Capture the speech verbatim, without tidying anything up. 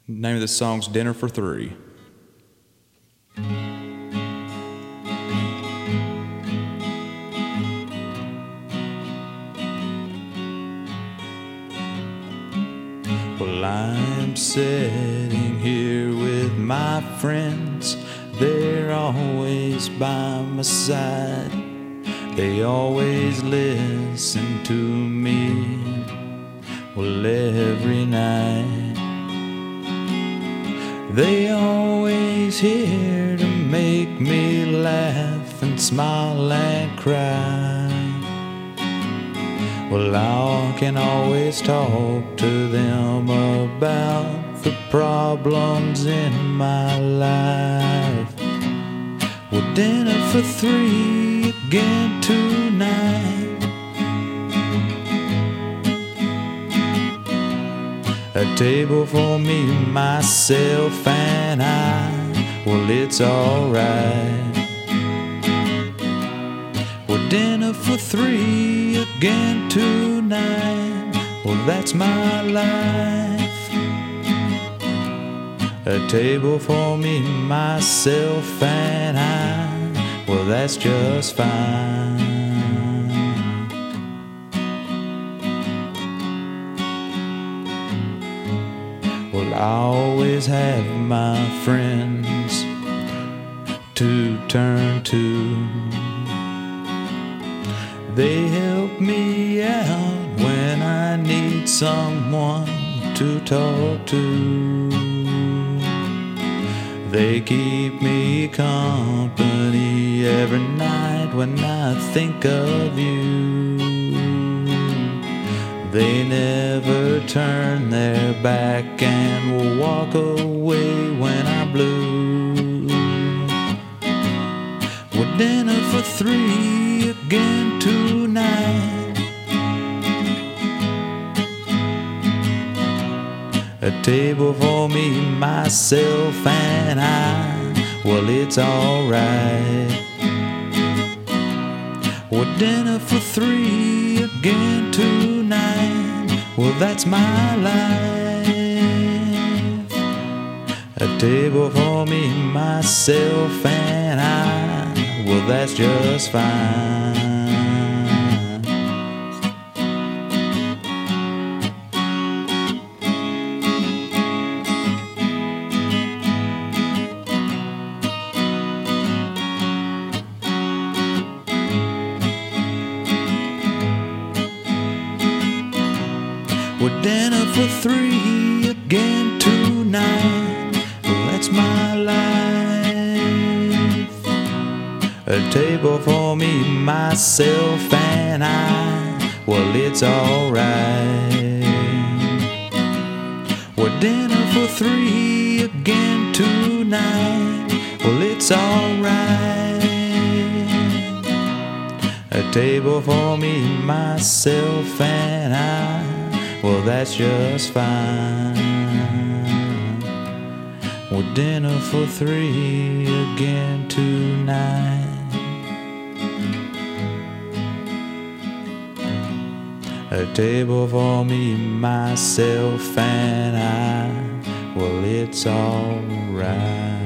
Name of the song's Dinner for Three. Well, I'm sitting here with my friends. They're always by my side. They always listen to me, well, every night. They always here to make me laugh and smile and cry. Well, I can always talk to them about the problems in my life. Well, dinner for three again tonight. A table for me, myself, and I. Well, it's alright. Well, dinner for three again tonight. Well, that's my life. A table for me, myself, and I. Well, that's just fine. Well, I always have my friends to turn to. They help me out when I need someone to talk to. They keep me company every night when I think of you. They never turn their back and will walk away when I'm blue. Well, dinner for three again tonight. A table for me, myself, and I. Well, it's alright. Well, dinner for three again tonight. Well, that's my life. A table for me, myself, and I. Well, that's just fine. Well, dinner for three again tonight. Well, that's my life. A table for me, myself, and I. Well, it's alright. Well, dinner for three again tonight. Well, it's alright. A table for me, myself, and I. Well, that's just fine. Well, dinner for three again tonight. A table for me, myself, and I. Well, it's alright.